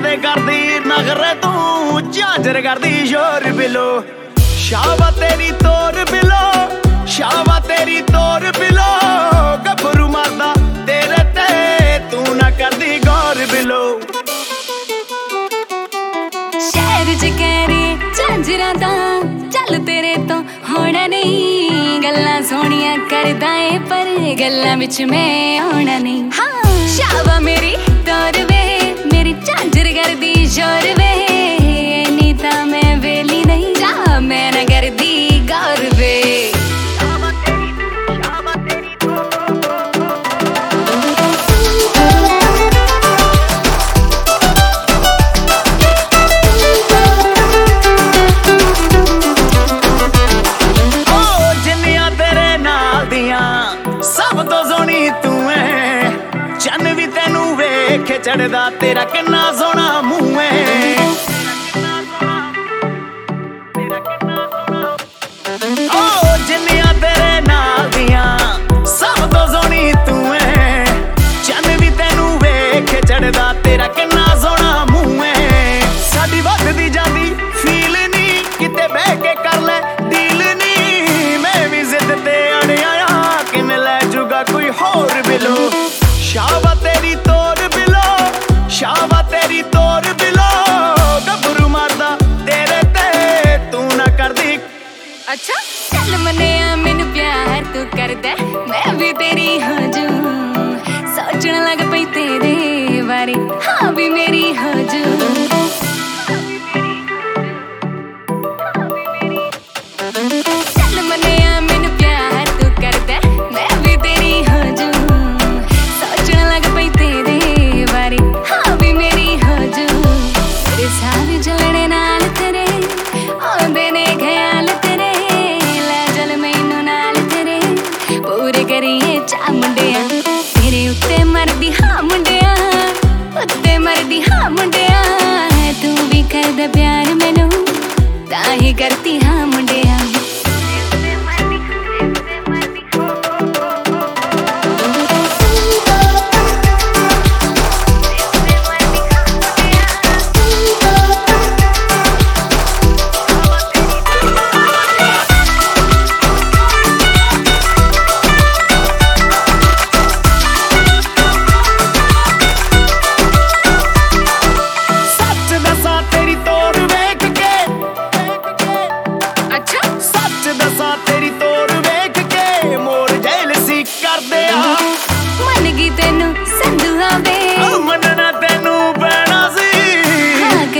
ते करदी नखरे तू झांझर करदी शोर बिलो शाबा तेरी तोर बिलो शाबा तेरी तोर बिलो गभरू मारदा तेरे ते तू ना करदी गौर बिलो शहर च कहरे झांझरा दा चल तेरे तो होना नहीं गल्लां सोहणियां करदा ए पर गल्लां विच मैं आउणा नहीं हाँ शाबा मेरी तोर वे मेरी झांझर करदी शोर वे नी तां मैं वेली नहीं जा मैं ना करदी गौर वे सब तो सोहनी तू है चन्न भी तेनू वेख चढ़दा तेरा किन्ना सोहना मूंह है ओ जिन्नियां तेरे नाल दियां सब तो सोहनी तू है चन्न भी तेनू वेख चढ़दा तेरा किन्ना सोहना मूंह है साडी वधदी जांदी फील नी किते बह के कर ले डील नी मैं भी जिद ते अड़िया कोई होर बिलो शाबा तेरी तोर बिलो शाबा तेरी तोर बिलो गभरू मारदा तेरे ते तू ना करदी अच्छा चल मनिया मैनू प्यार तू करदा मैं भी तेरी हो जूं सोचण लग पई तेरे बारे हाँ भी मेरी हो जूं चल मनिया मैनू प्यार तू करदा मैं भी तेरी हो जूं सोचण लग पई तेरे बारे हाँ भी मेरी हो जूं तेरे साथ चलने नाल तेरे आउंदे ने ख्याल तेरे लै चल मैनू नाल तेरे पूरे करिए चा मुंडिया तेरे उत्ते मरदी हाँ मुंडिया उत्ते मरदी हाँ मुंडिया तू भी करदा प्यार मैनू तां ही करती हाँ मुंडिया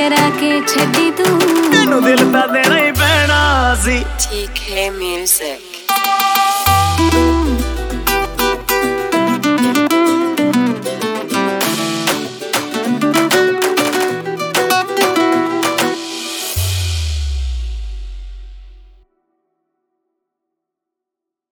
छड्डी तू तेनू दिल तां देना ही पैना सी TK Music